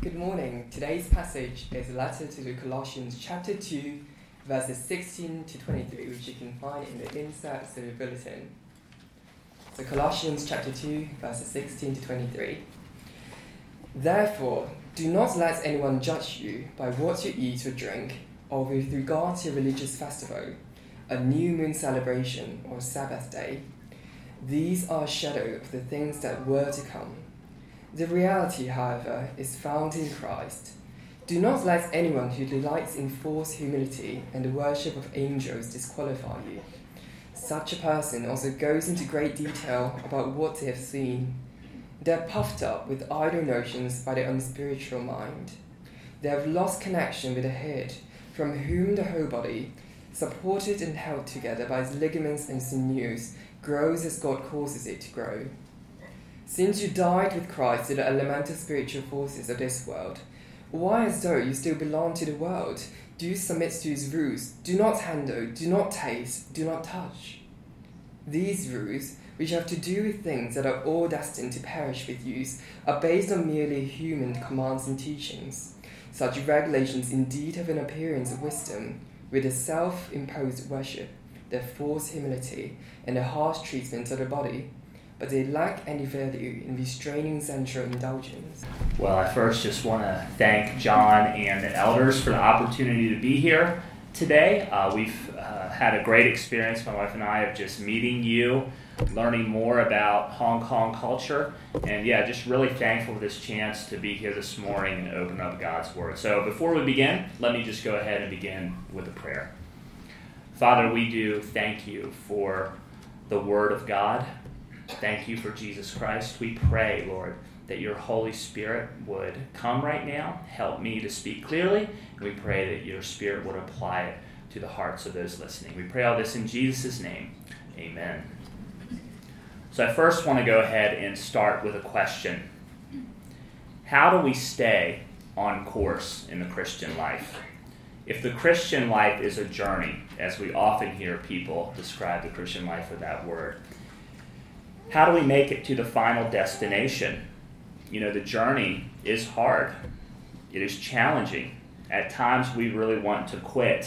Good morning. Today's passage is a letter to the Colossians chapter 2, verses 16 to 23, which you can find in the inserts of the bulletin. So Colossians chapter 2, verses 16 to 23. Therefore, do not let anyone judge you by what you eat or drink, or with regard to a religious festival, a new moon celebration, or Sabbath day. These are a shadow of the things that were to come. The reality, however, is found in Christ. Do not let anyone who delights in false humility and the worship of angels disqualify you. Such a person also goes into great detail about what they have seen. They are puffed up with idle notions by their unspiritual mind. They have lost connection with the head, from whom the whole body, supported and held together by its ligaments and sinews, grows as God causes it to grow. Since you died with Christ to the elemental spiritual forces of this world, why, as though you still belong to the world, do you submit to its rules? Do not handle, do not taste, do not touch. These rules, which have to do with things that are all destined to perish with use, are based on merely human commands and teachings. Such regulations indeed have an appearance of wisdom, with a self-imposed worship, their false humility, and the harsh treatment of the body, but they lack any value in restraining sensual indulgence. Well, I first just want to thank John and the elders for the opportunity to be here today. We've had a great experience, my wife and I, of just meeting you, learning more about Hong Kong culture, and just really thankful for this chance to be here this morning and open up God's Word. So before we begin, let me just go ahead and begin with a prayer. Father, we do thank you for the Word of God. Thank you for Jesus Christ. We pray, Lord, that your Holy Spirit would come right now, help me to speak clearly, and we pray that your Spirit would apply it to the hearts of those listening. We pray all this in Jesus' name. Amen. So I first want to go ahead and start with a question. How do we stay on course in the Christian life? If the Christian life is a journey, as we often hear people describe the Christian life with that word, how do we make it to the final destination? The journey is hard. It is challenging. At times we really want to quit.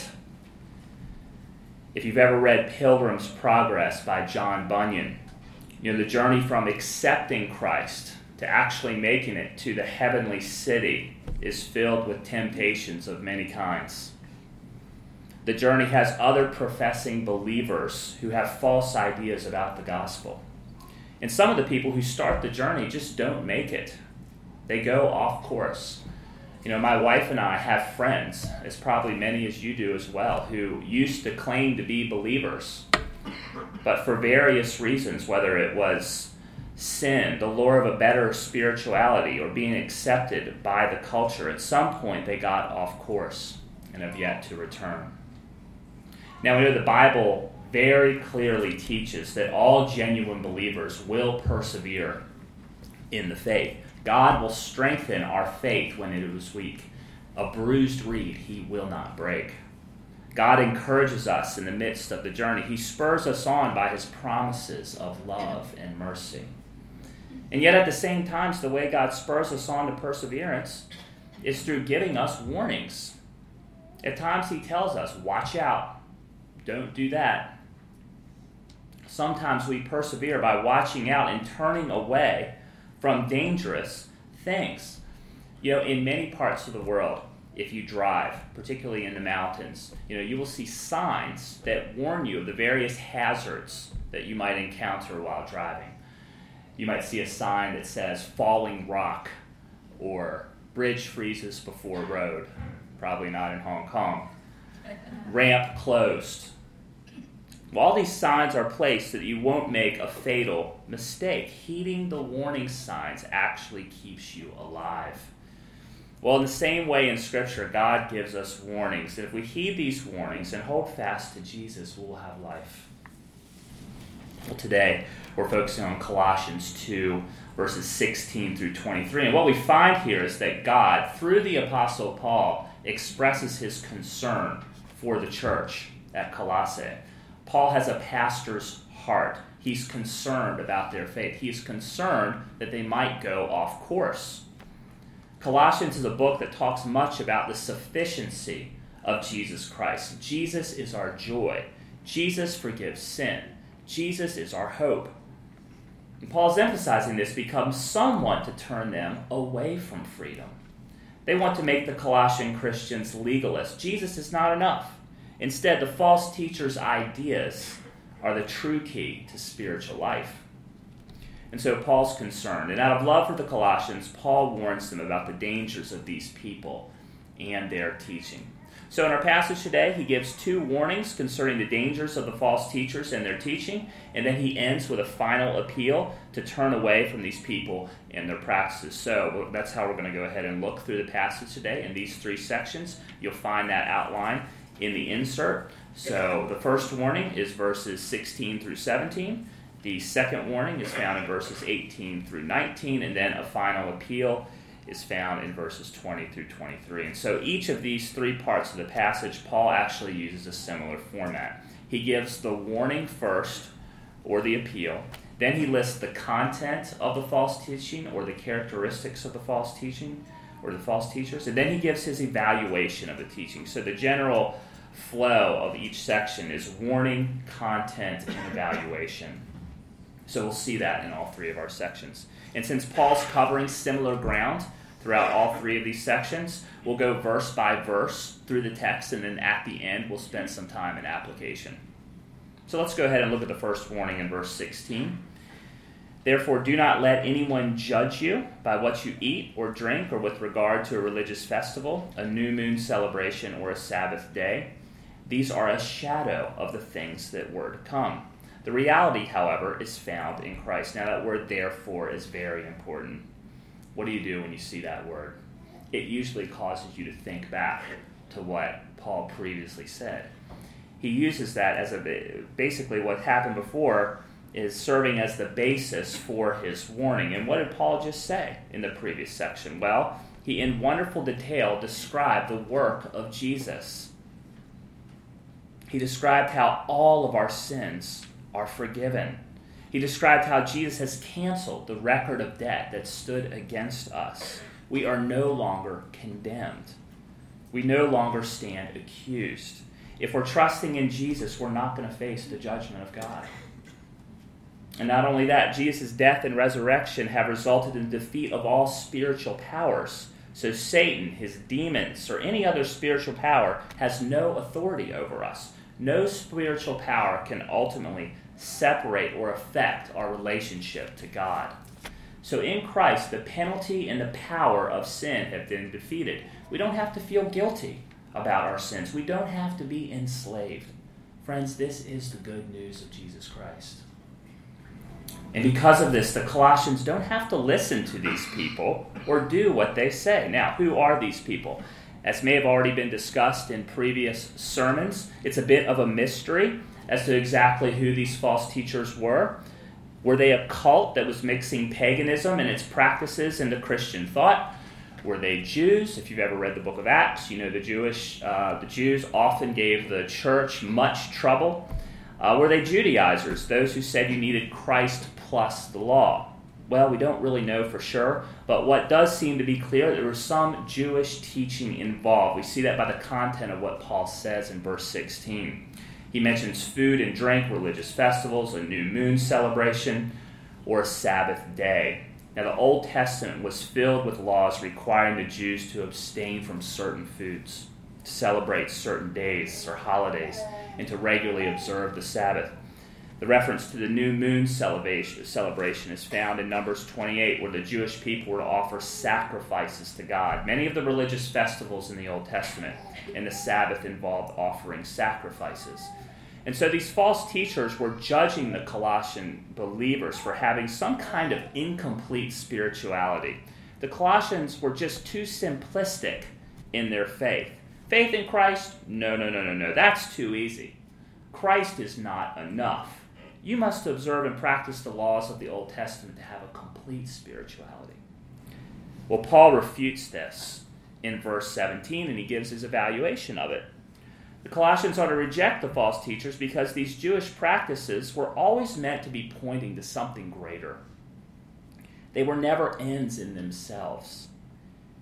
If you've ever read Pilgrim's Progress by John Bunyan, the journey from accepting Christ to actually making it to the heavenly city is filled with temptations of many kinds. The journey has other professing believers who have false ideas about the gospel. And some of the people who start the journey just don't make it. They go off course. My wife and I have friends, as probably many as you do as well, who used to claim to be believers. But for various reasons, whether it was sin, the lure of a better spirituality, or being accepted by the culture, at some point they got off course and have yet to return. Now, we know the Bible very clearly teaches that all genuine believers will persevere in the faith. God will strengthen our faith when it is weak. A bruised reed he will not break. God encourages us in the midst of the journey. He spurs us on by his promises of love and mercy. And yet at the same time, the way God spurs us on to perseverance is through giving us warnings. At times he tells us, watch out, don't do that. Sometimes we persevere by watching out and turning away from dangerous things. In many parts of the world, if you drive, particularly in the mountains, you will see signs that warn you of the various hazards that you might encounter while driving. You might see a sign that says falling rock or bridge freezes before road. Probably not in Hong Kong. Ramp closed. All these signs are placed so that you won't make a fatal mistake. Heeding the warning signs actually keeps you alive. Well, in the same way in Scripture, God gives us warnings. And if we heed these warnings and hold fast to Jesus, we'll have life. Well, today, we're focusing on Colossians 2, verses 16 through 23. And what we find here is that God, through the Apostle Paul, expresses his concern for the church at Colossae. Paul has a pastor's heart. He's concerned about their faith. He's concerned that they might go off course. Colossians is a book that talks much about the sufficiency of Jesus Christ. Jesus is our joy. Jesus forgives sin. Jesus is our hope. And Paul's emphasizing this becomes someone to turn them away from freedom. They want to make the Colossian Christians legalists. Jesus is not enough. Instead, the false teachers' ideas are the true key to spiritual life. And so Paul's concerned. And out of love for the Colossians, Paul warns them about the dangers of these people and their teaching. So in our passage today, he gives two warnings concerning the dangers of the false teachers and their teaching, and then he ends with a final appeal to turn away from these people and their practices. So that's how we're going to go ahead and look through the passage today in these three sections. You'll find that outline in the insert. So the first warning is verses 16 through 17. The second warning is found in verses 18 through 19, and then a final appeal is found in verses 20 through 23. And so each of these three parts of the passage, Paul actually uses a similar format. He gives the warning first, or the appeal. Then he lists the content of the false teaching, or the characteristics of the false teaching, or the false teachers. And then he gives his evaluation of the teaching. So the general flow of each section is warning, content, and evaluation. So we'll see that in all three of our sections. And since Paul's covering similar ground throughout all three of these sections, we'll go verse by verse through the text, and then at the end we'll spend some time in application. So let's go ahead and look at the first warning in verse 16. Therefore, do not let anyone judge you by what you eat or drink, or with regard to a religious festival, a new moon celebration, or a Sabbath day. These are a shadow of the things that were to come. The reality, however, is found in Christ. Now, that word therefore is very important. What do you do when you see that word? It usually causes you to think back to what Paul previously said. He uses that as basically what happened before is serving as the basis for his warning. And what did Paul just say in the previous section? Well, he in wonderful detail described the work of Jesus. He described how all of our sins are forgiven. He described how Jesus has canceled the record of debt that stood against us. We are no longer condemned. We no longer stand accused. If we're trusting in Jesus, we're not going to face the judgment of God. And not only that, Jesus' death and resurrection have resulted in the defeat of all spiritual powers. So Satan, his demons, or any other spiritual power has no authority over us. No spiritual power can ultimately separate or affect our relationship to God. So in Christ, the penalty and the power of sin have been defeated. We don't have to feel guilty about our sins. We don't have to be enslaved. Friends, this is the good news of Jesus Christ. And because of this, the Colossians don't have to listen to these people or do what they say. Now, who are these people? As may have already been discussed in previous sermons, it's a bit of a mystery as to exactly who these false teachers were. Were they a cult that was mixing paganism and its practices into Christian thought? Were they Jews? If you've ever read the book of Acts, you know the Jews often gave the church much trouble. Were they Judaizers, those who said you needed Christ plus the law? Well, we don't really know for sure, but what does seem to be clear, there was some Jewish teaching involved. We see that by the content of what Paul says in verse 16. He mentions food and drink, religious festivals, a new moon celebration, or a Sabbath day. Now, the Old Testament was filled with laws requiring the Jews to abstain from certain foods, to celebrate certain days or holidays, and to regularly observe the Sabbath. The reference to the new moon celebration is found in Numbers 28, where the Jewish people were to offer sacrifices to God. Many of the religious festivals in the Old Testament and the Sabbath involved offering sacrifices. And so these false teachers were judging the Colossian believers for having some kind of incomplete spirituality. The Colossians were just too simplistic in their faith. Faith in Christ? No. That's too easy. Christ is not enough. You must observe and practice the laws of the Old Testament to have a complete spirituality. Well, Paul refutes this in verse 17, and he gives his evaluation of it. The Colossians are to reject the false teachers because these Jewish practices were always meant to be pointing to something greater. They were never ends in themselves.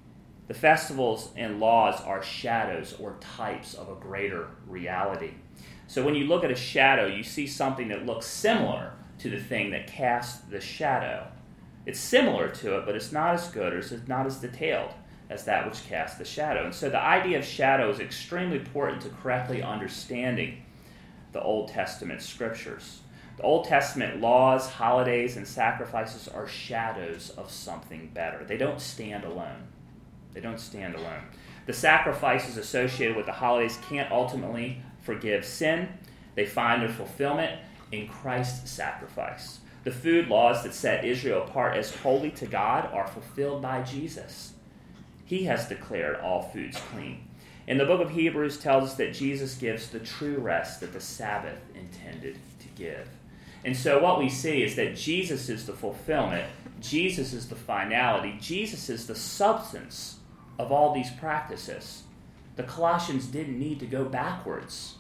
The festivals and laws are shadows or types of a greater reality. So when you look at a shadow, you see something that looks similar to the thing that casts the shadow. It's similar to it, but it's not as good or it's not as detailed as that which casts the shadow. And so the idea of shadow is extremely important to correctly understanding the Old Testament scriptures. The Old Testament laws, holidays, and sacrifices are shadows of something better. They don't stand alone. They don't stand alone. The sacrifices associated with the holidays can't ultimately forgive sin. They find their fulfillment in Christ's sacrifice. The food laws that set Israel apart as holy to God are fulfilled by Jesus. He has declared all foods clean. And the book of Hebrews tells us that Jesus gives the true rest that the Sabbath intended to give. And so what we see is that Jesus is the fulfillment, Jesus is the finality, Jesus is the substance of all these practices. The Colossians didn't need to go backwards.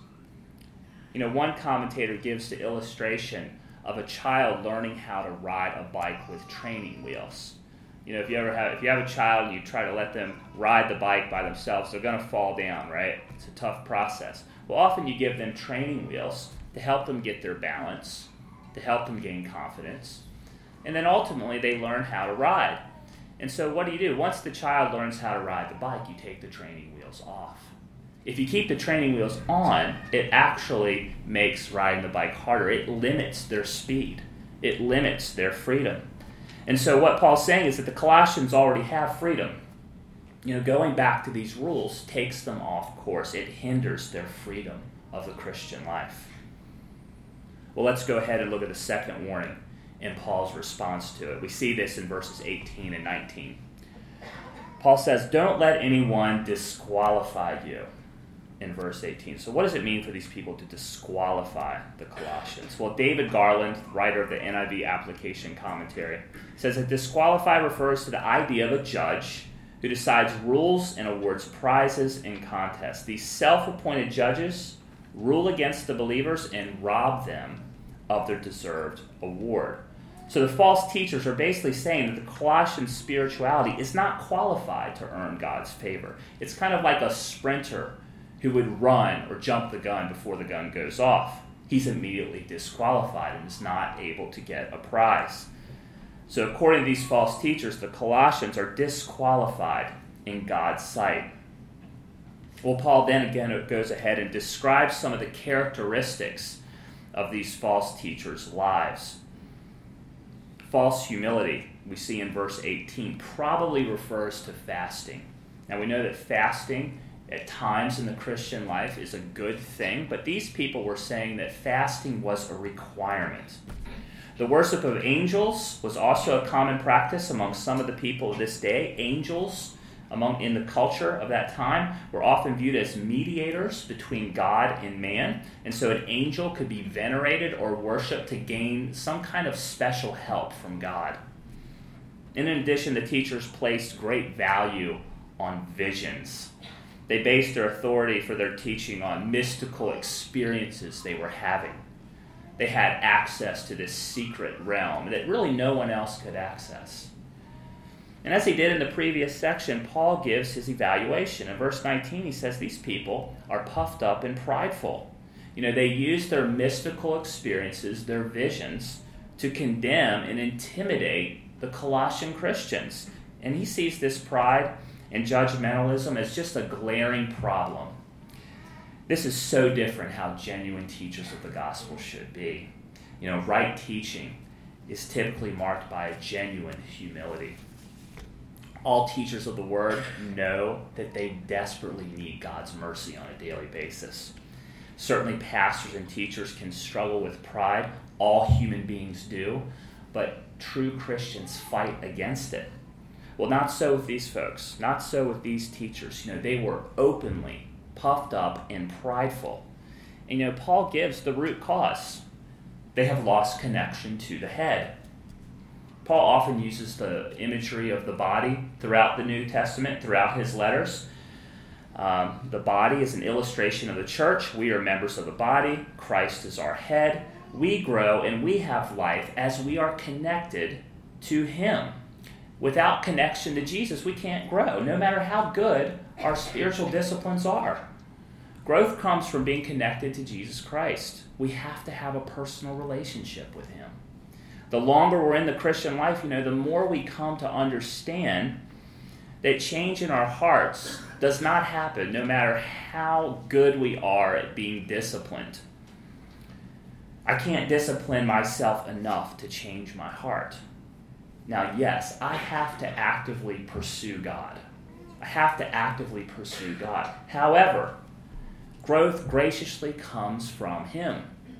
One commentator gives the illustration of a child learning how to ride a bike with training wheels. If you have a child and you try to let them ride the bike by themselves, they're going to fall down, right? It's a tough process. Well, often you give them training wheels to help them get their balance, to help them gain confidence, and then ultimately they learn how to ride. And so what do? Once the child learns how to ride the bike, you take the training wheels off. If you keep the training wheels on, it actually makes riding the bike harder. It limits their speed. It limits their freedom. And so what Paul's saying is that the Colossians already have freedom. Going back to these rules takes them off course. It hinders their freedom of the Christian life. Well, let's go ahead and look at the second warning in Paul's response to it. We see this in verses 18 and 19. Paul says, "Don't let anyone disqualify you," in verse 18. So what does it mean for these people to disqualify the Colossians? Well, David Garland, writer of the NIV Application Commentary, says that disqualify refers to the idea of a judge who decides rules and awards prizes in contests. These self-appointed judges rule against the believers and rob them of their deserved award. So the false teachers are basically saying that the Colossian spirituality is not qualified to earn God's favor. It's kind of like a sprinter who would run or jump the gun before the gun goes off. He's immediately disqualified and is not able to get a prize. So according to these false teachers, the Colossians are disqualified in God's sight. Well, Paul then again goes ahead and describes some of the characteristics of these false teachers' lives. False humility, we see in verse 18, probably refers to fasting. Now we know that fasting at times in the Christian life is a good thing, but these people were saying that fasting was a requirement. The worship of angels was also a common practice among some of the people of this day. Angels, in the culture of that time, were often viewed as mediators between God and man, and so an angel could be venerated or worshipped to gain some kind of special help from God. And in addition, the teachers placed great value on visions. They based their authority for their teaching on mystical experiences they were having. They had access to this secret realm that really no one else could access. And as he did in the previous section, Paul gives his evaluation. In verse 19, he says these people are puffed up and prideful. They use their mystical experiences, their visions, to condemn and intimidate the Colossian Christians. And he sees this pride and judgmentalism as just a glaring problem. This is so different how genuine teachers of the gospel should be. Right teaching is typically marked by a genuine humility. All teachers of the word know that they desperately need God's mercy on a daily basis. Certainly pastors and teachers can struggle with pride. All human beings do. But true Christians fight against it. Well, not so with these folks. Not so with these teachers. They were openly puffed up and prideful. And Paul gives the root cause. They have lost connection to the head. Paul often uses the imagery of the body throughout the New Testament, throughout his letters. The body is an illustration of the church. We are members of the body. Christ is our head. We grow and we have life as we are connected to him. Without connection to Jesus, we can't grow, no matter how good our spiritual disciplines are. Growth comes from being connected to Jesus Christ. We have to have a personal relationship with him. The longer we're in the Christian life, the more we come to understand that change in our hearts does not happen no matter how good we are at being disciplined. I can't discipline myself enough to change my heart. Now, yes, I have to actively pursue God. I have to actively pursue God. However, growth graciously comes from him.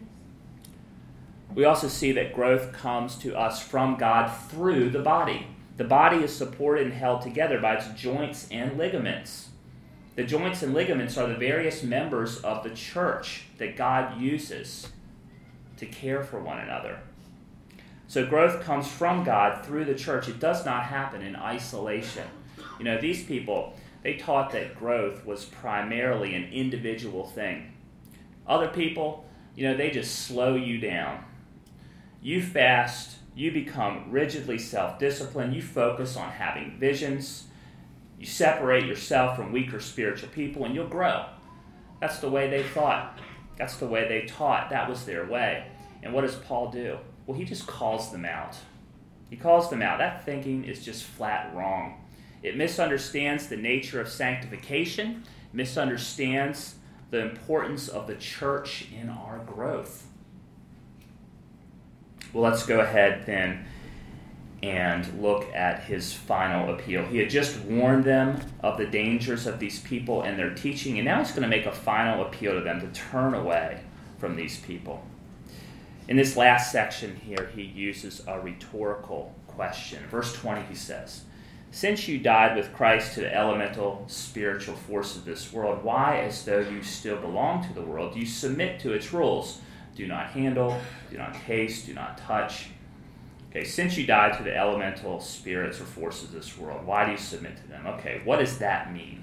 We also see that growth comes to us from God through the body. The body is supported and held together by its joints and ligaments. The joints and ligaments are the various members of the church that God uses to care for one another. So growth comes from God through the church. It does not happen in isolation. These people, they taught that growth was primarily an individual thing. Other people, they just slow you down. You fast, you become rigidly self-disciplined, you focus on having visions, you separate yourself from weaker spiritual people, and you'll grow. That's the way they thought. That's the way they taught. That was their way. And what does Paul do? Well, he just calls them out. He calls them out. That thinking is just flat wrong. It misunderstands the nature of sanctification, misunderstands the importance of the church in our growth. Well, let's go ahead then and look at his final appeal. He had just warned them of the dangers of these people and their teaching, and now he's going to make a final appeal to them to turn away from these people. In this last section here, he uses a rhetorical question. Verse 20, he says, "Since you died with Christ to the elemental spiritual forces of this world, why, as though you still belong to the world, do you submit to its rules? Do not handle, do not taste, do not touch." Okay, since you died to the elemental spirits or forces of this world, why do you submit to them? Okay, what does that mean?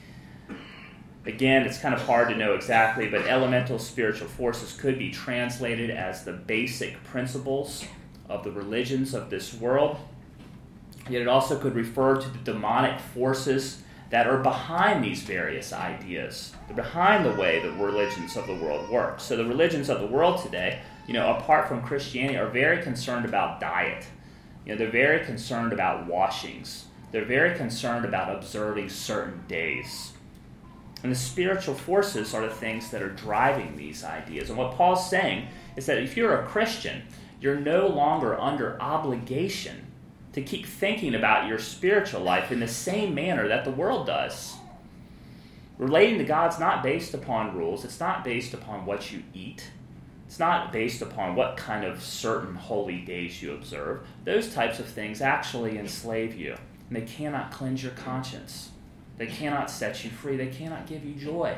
Again, it's kind of hard to know exactly, but elemental spiritual forces could be translated as the basic principles of the religions of this world. Yet it also could refer to the demonic forces that are behind these various ideas. They're behind the way the religions of the world work. So the religions of the world today, apart from Christianity, are very concerned about diet. They're very concerned about washings. They're very concerned about observing certain days. And the spiritual forces are the things that are driving these ideas. And what Paul's saying is that if you're a Christian, you're no longer under obligation to keep thinking about your spiritual life in the same manner that the world does. Relating to God's not based upon rules. It's not based upon what you eat. It's not based upon what kind of certain holy days you observe. Those types of things actually enslave you, and they cannot cleanse your conscience. They cannot set you free. They cannot give you joy.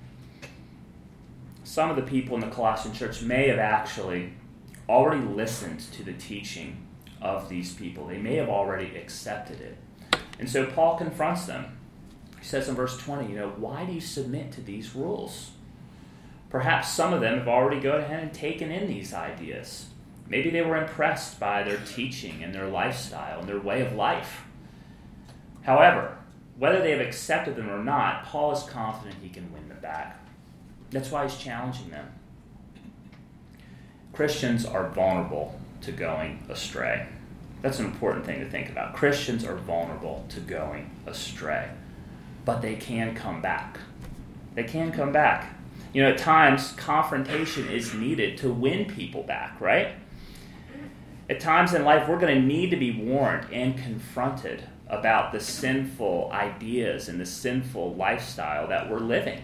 Some of the people in the Colossian church may have actually already listened to the teaching of these people. They may have already accepted it. And so Paul confronts them. He says in verse 20, why do you submit to these rules? Perhaps some of them have already gone ahead and taken in these ideas. Maybe they were impressed by their teaching and their lifestyle and their way of life. However, whether they have accepted them or not, Paul is confident he can win them back. That's why he's challenging them. Christians are vulnerable to going astray. That's an important thing to think about. Christians are vulnerable to going astray, but they can come back. They can come back. At times, confrontation is needed to win people back, right? At times in life, we're going to need to be warned and confronted about the sinful ideas and the sinful lifestyle that we're living.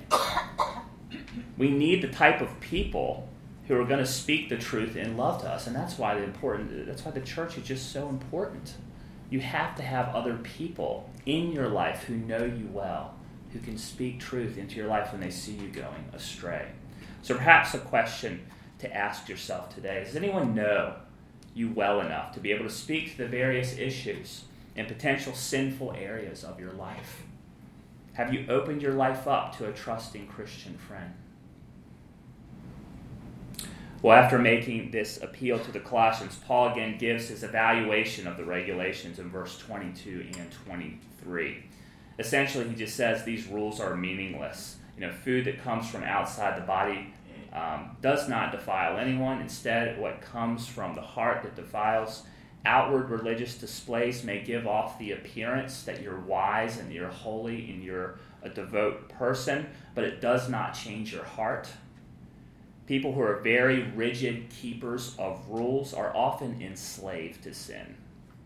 We need the type of people who are going to speak the truth in love to us, and that's why the church is just so important. You have to have other people in your life who know you well, who can speak truth into your life when they see you going astray. So perhaps a question to ask yourself today: does anyone know you well enough to be able to speak to the various issues and potential sinful areas of your life? Have you opened your life up to a trusting Christian friend? Well, after making this appeal to the Colossians, Paul again gives his evaluation of the regulations in verse 22 and 23. Essentially, he just says these rules are meaningless. Food that comes from outside the body does not defile anyone. Instead, what comes from the heart that defiles. Outward religious displays may give off the appearance that you're wise and you're holy and you're a devout person, but it does not change your heart. People who are very rigid keepers of rules are often enslaved to sin.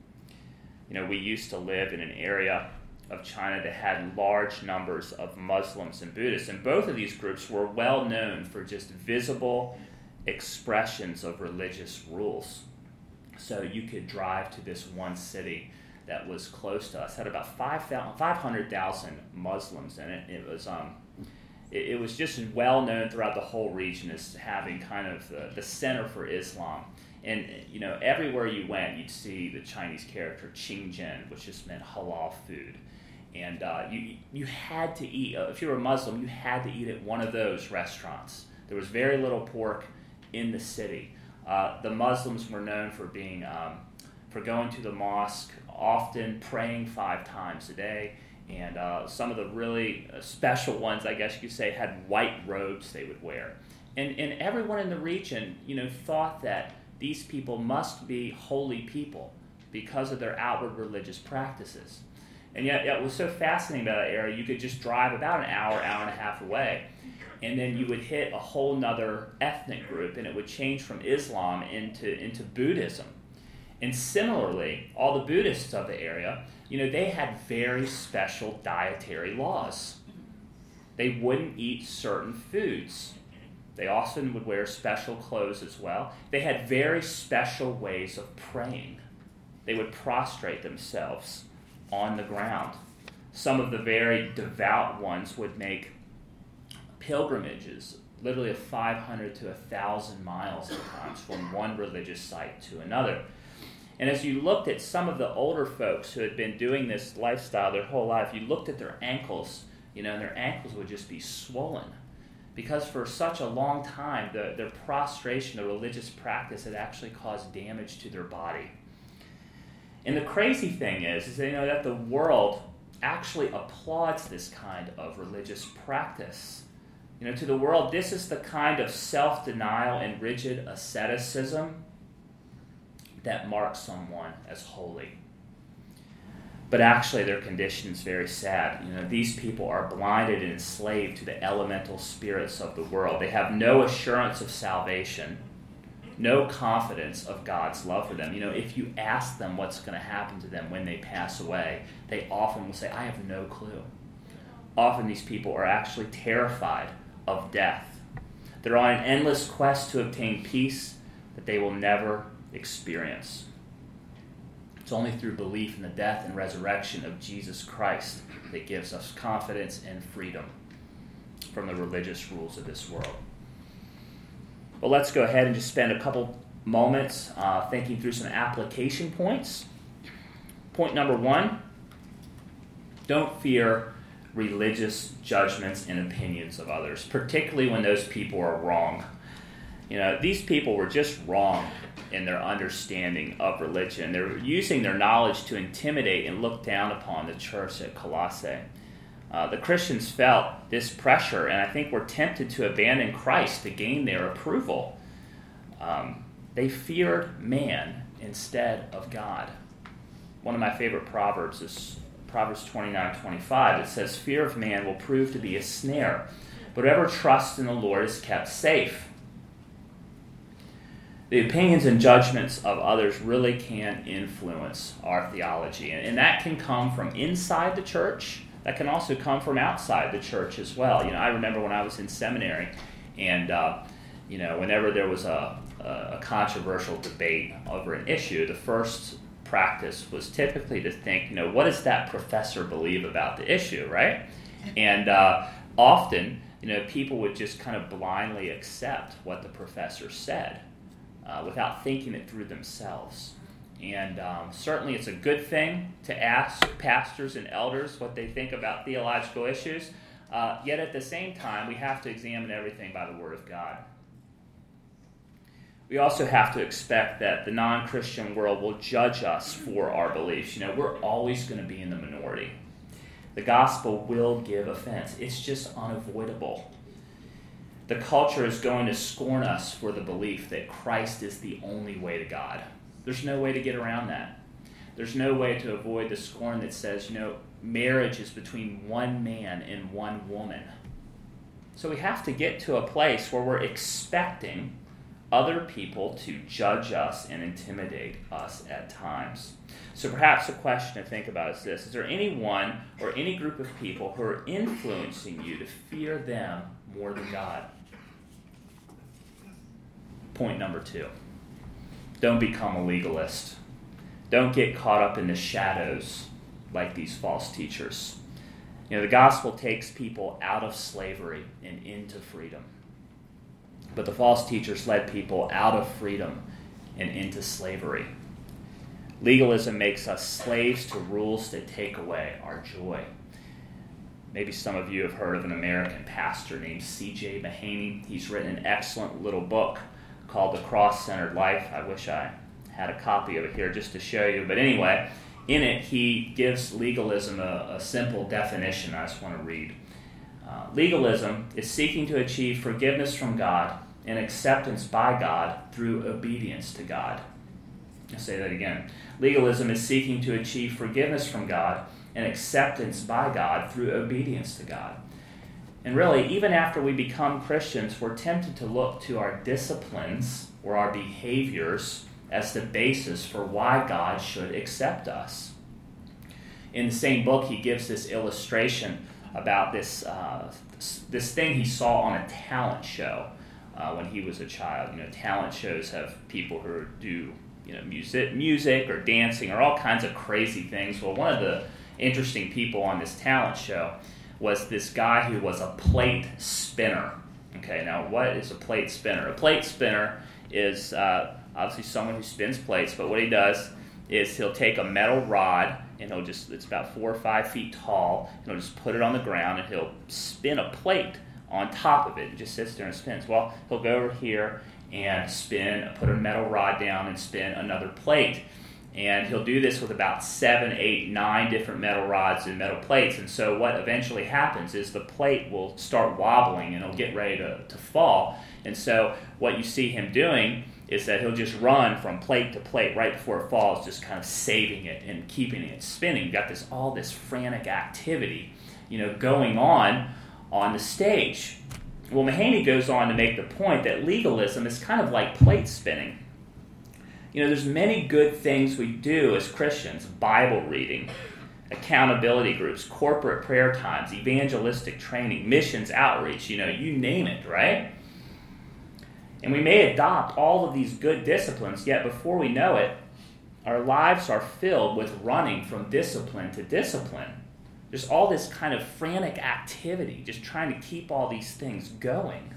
We used to live in an area of China that had large numbers of Muslims and Buddhists, and both of these groups were well known for just visible expressions of religious rules. So you could drive to this one city that was close to us, had about 500,000 Muslims in it. It was just well known throughout the whole region as having kind of the center for Islam. And everywhere you went, you'd see the Chinese character Qingjian, which just meant halal food. And you had to eat, if you were a Muslim, you had to eat at one of those restaurants. There was very little pork in the city. The Muslims were known for for going to the mosque, often praying 5 times a day, and some of the really special ones, I guess you could say, had white robes they would wear. And everyone in the region, thought that these people must be holy people because of their outward religious practices. And yet, what was so fascinating about that area, you could just drive about an hour and a half away, and then you would hit a whole nother ethnic group, and it would change from Islam into Buddhism. And similarly, all the Buddhists of the area, they had very special dietary laws. They wouldn't eat certain foods. They often would wear special clothes as well. They had very special ways of praying. They would prostrate themselves on the ground. Some of the very devout ones would make pilgrimages, literally of 500 to 1,000 miles at times, from one religious site to another. And as you looked at some of the older folks who had been doing this lifestyle their whole life, you looked at their ankles, and their ankles would just be swollen. Because for such a long time, their prostration, the religious practice, had actually caused damage to their body. And the crazy thing is that the world actually applauds this kind of religious practice. To the world, this is the kind of self-denial and rigid asceticism that marks someone as holy. But actually, their condition is very sad. These people are blinded and enslaved to the elemental spirits of the world. They have no assurance of salvation, no confidence of God's love for them. If you ask them what's going to happen to them when they pass away, they often will say, I have no clue. Often these people are actually terrified of death. They're on an endless quest to obtain peace that they will never experience. It's only through belief in the death and resurrection of Jesus Christ that gives us confidence and freedom from the religious rules of this world. Well, let's go ahead and just spend a couple moments thinking through some application points. Point number 1, don't fear religious judgments and opinions of others, particularly when those people are wrong. These people were just wrong in their understanding of religion. They're using their knowledge to intimidate and look down upon the church at Colossae. The Christians felt this pressure, and I think were tempted to abandon Christ to gain their approval. They feared man instead of God. One of my favorite proverbs is Proverbs 29:25. It says, fear of man will prove to be a snare, but whoever trusts in the Lord is kept safe. The opinions and judgments of others really can influence our theology, and that can come from inside the church. That can also come from outside the church as well. I remember when I was in seminary, and whenever there was a controversial debate over an issue, the first practice was typically to think, what does that professor believe about the issue, right? And often, people would just kind of blindly accept what the professor said without thinking it through themselves. And certainly it's a good thing to ask pastors and elders what they think about theological issues, yet at the same time, we have to examine everything by the Word of God. we also have to expect that the non-Christian world will judge us for our beliefs. We're always going to be in the minority. The gospel will give offense. It's just unavoidable. The culture is going to scorn us for the belief that Christ is the only way to God. There's no way to get around that. There's no way to avoid the scorn that says, marriage is between one man and one woman. So we have to get to a place where we're expecting other people to judge us and intimidate us at times. So perhaps a question to think about is this: is there anyone or any group of people who are influencing you to fear them more than God? Point number 2. Don't become a legalist. Don't get caught up in the shadows like these false teachers. The gospel takes people out of slavery and into freedom. But the false teachers led people out of freedom and into slavery. Legalism makes us slaves to rules that take away our joy. Maybe some of you have heard of an American pastor named C.J. Mahaney. He's written an excellent little book called The Cross-Centered Life. I wish I had a copy of it here just to show you. But anyway, in it he gives legalism a simple definition I just want to read. Legalism is seeking to achieve forgiveness from God and acceptance by God through obedience to God. I'll say that again. Legalism is seeking to achieve forgiveness from God and acceptance by God through obedience to God. And really, even after we become Christians, we're tempted to look to our disciplines or our behaviors as the basis for why God should accept us. In the same book, he gives this illustration about this thing he saw on a talent show when he was a child. Talent shows have people who do music or dancing or all kinds of crazy things. Well, one of the interesting people on this talent show was this guy who was a plate spinner. Okay, now what is a plate spinner? A plate spinner is obviously someone who spins plates, but what he does is he'll take a metal rod and it's about 4 or 5 feet tall, and he'll just put it on the ground and he'll spin a plate on top of it. It just sits there and spins. Well, he'll go over here and put a metal rod down and spin another plate. And he'll do this with about 7, 8, 9 different metal rods and metal plates. And so what eventually happens is the plate will start wobbling and it'll get ready to fall. And so what you see him doing is that he'll just run from plate to plate right before it falls, just kind of saving it and keeping it spinning. You've got all this frantic activity, going on the stage. Well, Mahaney goes on to make the point that legalism is kind of like plate spinning. There's many good things we do as Christians: Bible reading, accountability groups, corporate prayer times, evangelistic training, missions outreach, you name it, right? And we may adopt all of these good disciplines, yet before we know it, our lives are filled with running from discipline to discipline. There's all this kind of frantic activity, just trying to keep all these things going.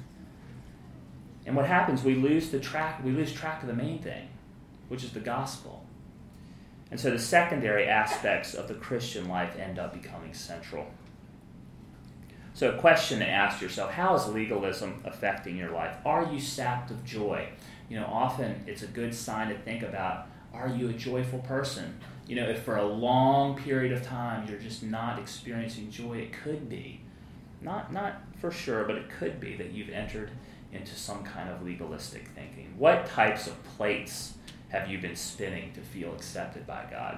And what happens? We lose track of the main thing, which is the gospel. And so the secondary aspects of the Christian life end up becoming central. So a question to ask yourself: how is legalism affecting your life? Are you sapped of joy? Often it's a good sign to think about, are you a joyful person? If for a long period of time you're just not experiencing joy, it could be, not for sure, but it could be that you've entered into some kind of legalistic thinking. What types of plates have you been spinning to feel accepted by God?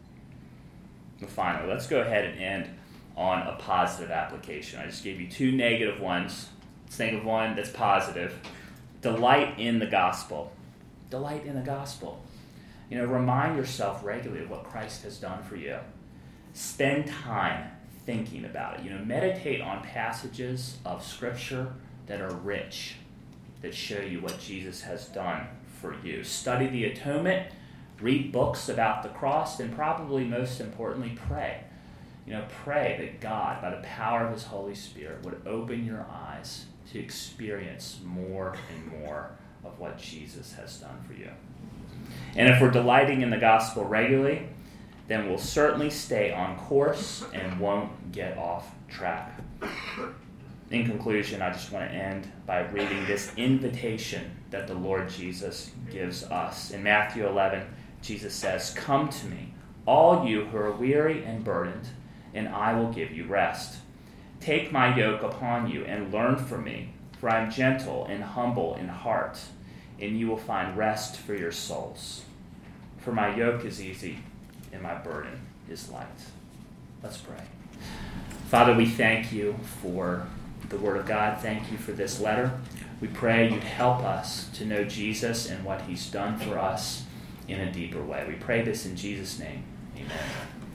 And finally, let's go ahead and end on a positive application. I just gave you 2 negative ones. Let's think of one that's positive. Delight in the gospel. Delight in the gospel. Remind yourself regularly of what Christ has done for you. Spend time thinking about it. Meditate on passages of Scripture that are rich, that show you what Jesus has done for you. Study the atonement, read books about the cross, and probably most importantly, pray. Pray that God, by the power of His Holy Spirit, would open your eyes to experience more and more of what Jesus has done for you. And if we're delighting in the gospel regularly, then we'll certainly stay on course and won't get off track. In conclusion, I just want to end by reading this invitation that the Lord Jesus gives us. In Matthew 11, Jesus says, "Come to me, all you who are weary and burdened, and I will give you rest. Take my yoke upon you and learn from me, for I am gentle and humble in heart, and you will find rest for your souls. For my yoke is easy and my burden is light." Let's pray. Father, we thank you for the Word of God. Thank you for this letter. We pray you'd help us to know Jesus and what he's done for us in a deeper way. We pray this in Jesus' name. Amen.